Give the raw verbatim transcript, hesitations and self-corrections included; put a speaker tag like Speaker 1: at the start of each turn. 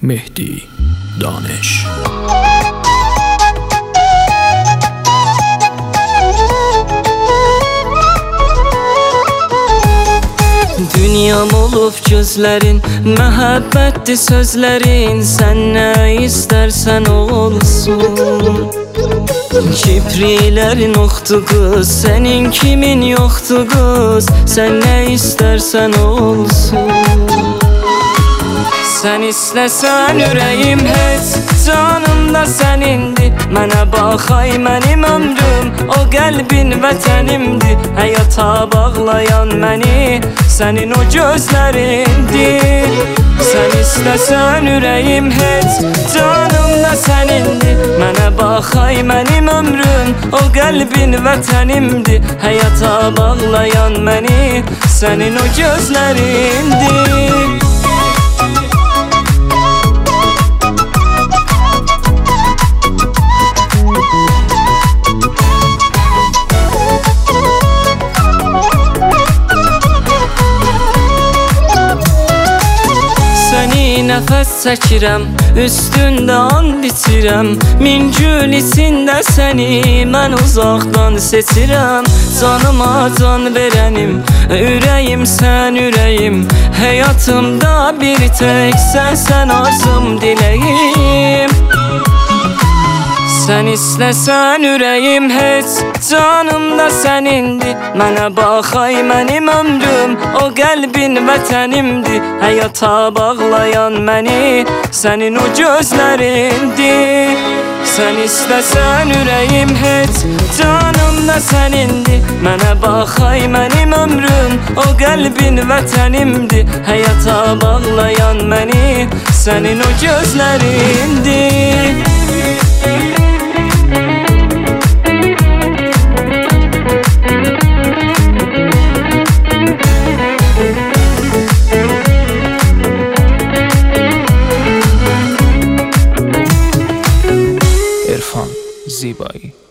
Speaker 1: Mehdi Danış.
Speaker 2: Dünyam olub gözlərin, məhəbbətdir sözlərin. Sən nə istərsən olsun. Kipriklərin oxdu qız, sənin kimin yoxdu qız. Sən nə istərsən olsun. Sən istəsən ürəyim heç, canım da sənindir. Mənə bax ay mənim ömrüm, o qəlbin vətənimdir. Həyata bağlayan məni sənin o gözlərindir. Sən istəsən ürəyim heç, canım da sənindir. Mənə bax ay mənim ömrüm, o qəlbin vətənimdir. Həyata bağlayan məni sənin o gözlərindir. Nəfəs çəkirəm, üstündə and içirəm. Min gül içində səni mən uzaqdan seçirəm. Canıma can verənim, ürəyim sən ürəyim. Həyatımda bir tək sənsən arzum diləyim. Sən istəsən ürəyim heç, canım da sənindir. Mənə bax ay mənim ömrüm, o qəlbin vətənimdir. Həyata bağlayan məni sənin o gözlərindir. Sən istəsən ürəyim heç, canım da sənindir. Mənə bax ay mənim ömrüm, o qəlbin vətənimdir. Həyata bağlayan məni sənin o gözlərindir.
Speaker 1: İrfan Zibai.